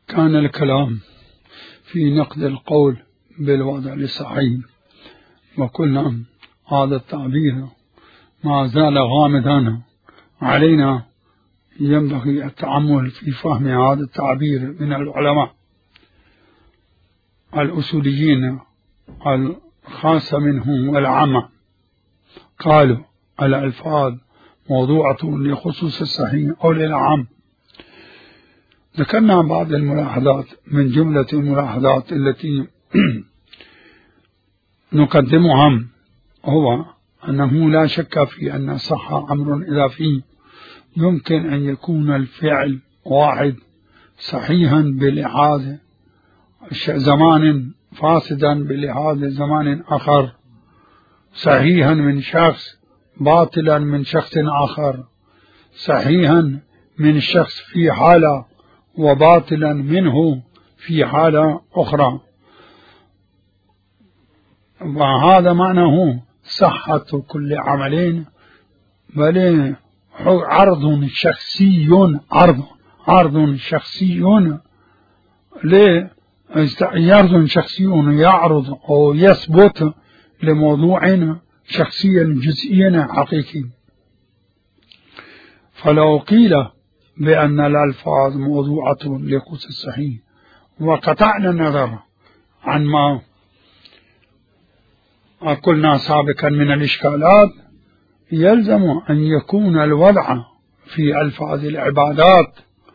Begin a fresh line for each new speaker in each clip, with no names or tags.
كان الكلام في نقد القول بالوضع الصحيح، وقلنا هذا التعبير ما زال غامضا علينا، ينبغي التأمل في فهم هذا التعبير من العلماء الأصوليين الخاصة منهم والعامة. قالوا الألفاظ موضوعة لخصوص الصحيح أو للعام. ذكرنا بعض الملاحظات من جملة الملاحظات التي نقدمها، هو أنه لا شك في أن صح أمر إضافي يمكن أن يكون الفعل واحد صحيحا بلحاظ زمان، فاسدا بلحاظ زمان آخر، صحيحا من شخص باطلا من شخص آخر، صحيحا من شخص في حالة وباطلا منه في حالة أخرى. وهذا معناه صحة كل عملين، بل عرض شخصي عرض شخصي يعرض أو يثبت لموضوع شخصي جزئي حقيقي. فلو قيل بأن الألفاظ موضوعة لخصوص الصحيح وقطعنا النظر عن ما قلنا سابقا من الإشكالات، يلزم أن يكون الوضع في ألفاظ العبادات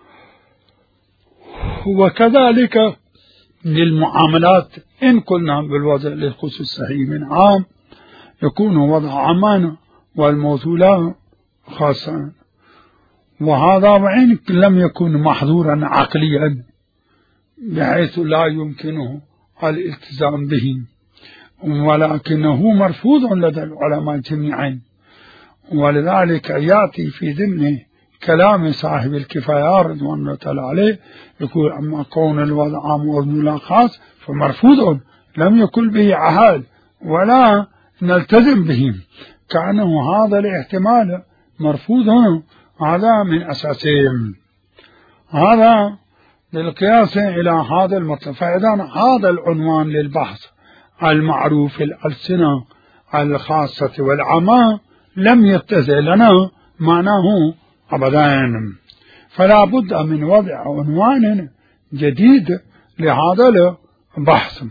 وكذلك للمعاملات. إن قلنا بالوضع لخصوص الصحيح من عام يكون وضع عاما والموصولة خاصة، وهذا وإن لم يكن محظورا عقليا بحيث لا يمكنه الالتزام به، ولكنه مرفوض لدى العلماء جميعا. ولذلك يأتي في ضمن كلام صاحب الكفاية رضوان الله تعالى عليه يقول: أما كون الوضع عام والمولا خاص فمرفوض لم يكن به عهد ولا نلتزم به، كأنه هذا الاحتمال مرفوض. هذا من أساسهم، هذا للقياس إلى هذا المطلب. فإذا هذا العنوان للبحث المعروف الألسنة الخاصة والعامة لم يتزع لنا معناه أبدا، فلا بد من وضع عنوان جديد لهذا البحث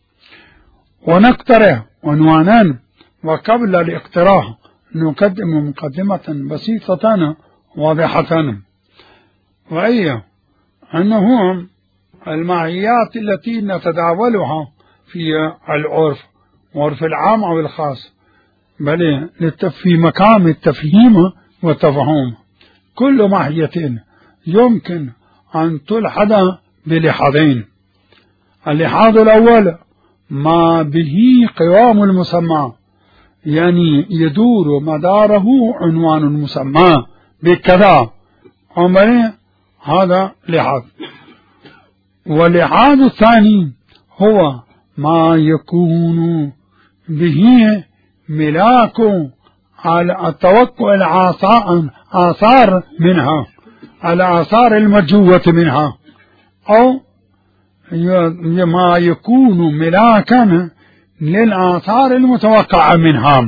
ونقترح عنوانا. وقبل الاقتراح نقدم مقدمة بسيطة واضحة، وهي أنه المعيات التي نتداولها في العرف، عرف العام أو الخاص، بل في مقام التفهيم والتفهيم، كل معية يمكن أن تلحظ بلحاظين: اللحاظ الأول ما به قوام المسمى، يعني يدور مداره عنوان المسمى بكذا، هذا لحاظ. واللحاظ الثاني هو ما يكون به ملاك على التوقع الآثار منها، الآثار المرجوة منها، أو ما يكون ملاكا للآثار المتوقعة منها.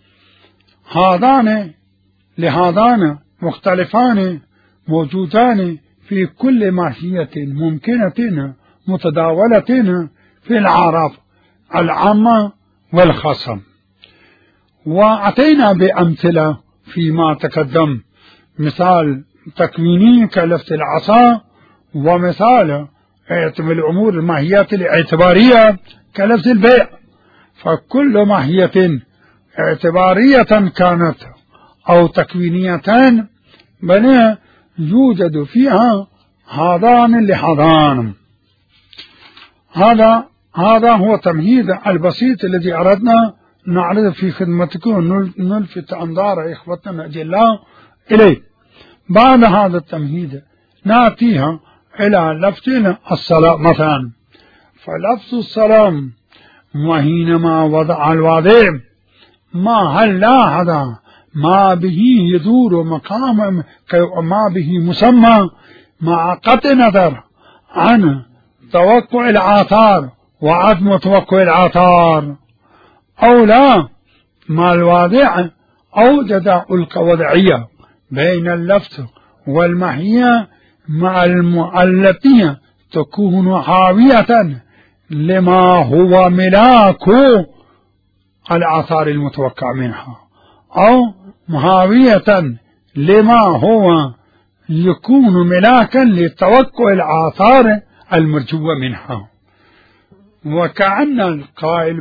لهذان مختلفان موجودان في كل ماهية ممكنة متداولة في الأعراف العامة والخاصة. وأتينا بأمثلة فيما تقدم، مثال تكويني كلفظ العصا، ومثال الأمور الماهيات الاعتبارية كلفظ البيع. فكل ماهية اعتبارية كانت أو تكوينية بل يوجد فيها هذان اللحاظان. هذا هو تمهيد البسيط الذي أردنا نعرض في خدمتكم، نلفت أنظار إخوتنا الأجلاء إليه. بعد هذا التمهيد نأتيها إلى لفظ السلام مثلا. فلفظ السلام وحينما وضع الواضع هل هذا ما به يدور مقام ما به مسمى، مع قطع نظر عن توقع الآثار وعدم توقع الآثار، أو لا ما الواضع أوجد الوضعية بين اللفظ والماهية مع التي تكون حاوية لما هو ملاك الآثار المتوقع منها، أو محاوية لما هو يكون ملاكا لتوقع الآثار المرجوة منها. وكأن القائل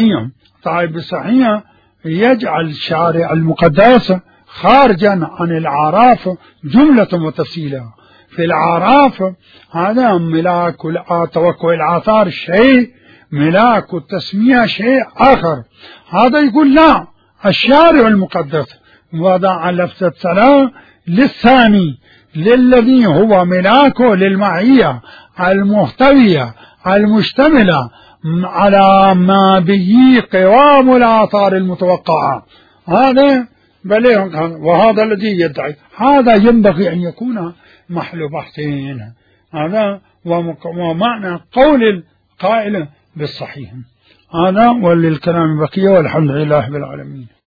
بصحيح يجعل الشارع المقدس خارجا عن الأعراف جملة وتفصيلا. في الأعراف هذا ملاك توقع الآثار شيء، ملاك التسمية شيء آخر. هذا يقول لا، الشارع المقدس وضع لفظ الصلاة للثاني للذي هو ملاكه للمعية المحتوية المشتملة على ما به قوام الآثار المتوقعة. هذا وهذا الذي يدعي هذا ينبغي أن يكون محل بحثين. هذا ومعنى قول القائل بالصحيح. هذا وللكلام بقية، والحمد لله بالعالمين.